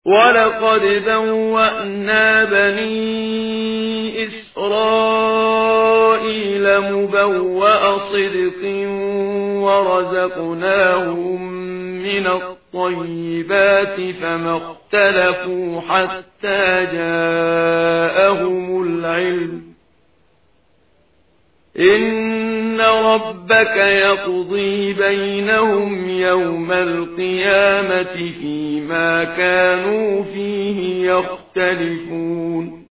وَلَقَدْ بَوَّأْنَا بَنِي إِسْرَائِيلَ مُبَوَّأَ صِدْقٍ وَرَزَقْنَاهُم مِّنَ الطَّيِّبَاتِ فَمَا اخْتَلَفُوا حَتَّىٰ جَاءَهُمُ الْعِلْمُ ۚ إِنَّ رَبَّكَ يَقْضِي بَيْنَهُمْ يَوْمَ الْقِيَامَةِ فِيمَا كَانُوا فِيهِ يَخْتَلِفُونَ